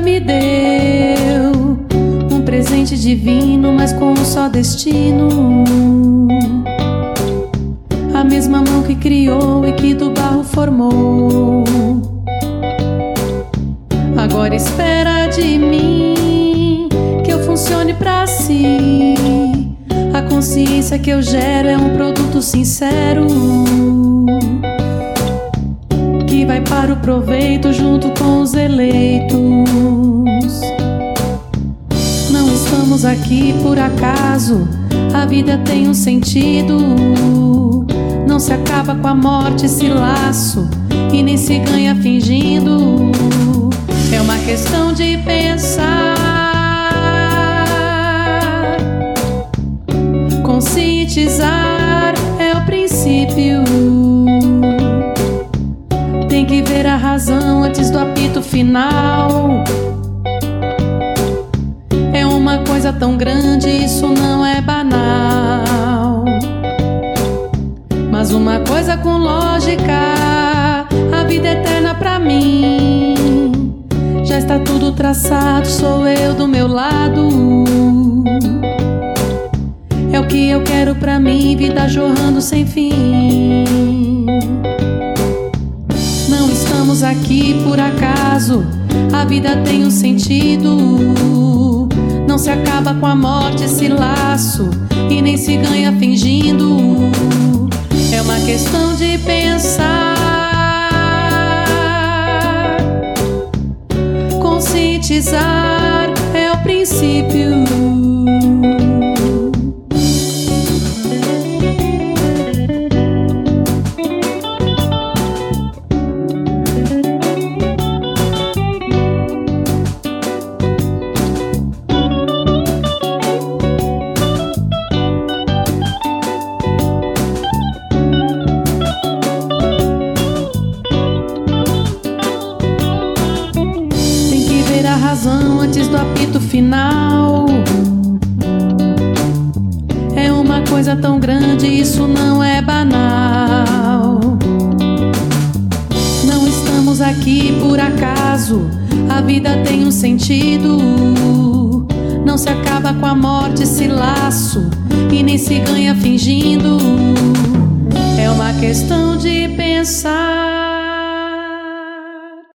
me deu um presente divino, mas com um só destino. A mesma mão que criou e que do barro formou, agora espera de mim que eu funcione pra si. A consciência que eu gero é um produto sincero, que vai para o proveito junto com os eleitos. Não estamos aqui por acaso, a vida tem um sentido. Não se acaba com a morte esse laço, e nem se ganha fingindo. É uma questão de pensar, conscientizar é o princípio. Tem que ver a razão antes do apito final. É uma coisa tão grande, isso não é banal. Mas uma coisa com lógica, a vida eterna pra mim. Já está tudo traçado, sou eu do meu lado. É o que eu quero pra mim, vida jorrando sem fim. Não estamos aqui por acaso, a vida tem um sentido. Não se acaba com a morte esse laço, e nem se ganha fingindo. É uma questão de pensar, conscientizar é o princípio. A razão antes do apito final. É uma coisa tão grande, isso não é banal. Não estamos aqui por acaso, a vida tem um sentido. Não se acaba com a morte esse laço, e nem se ganha fingindo. É uma questão de pensar,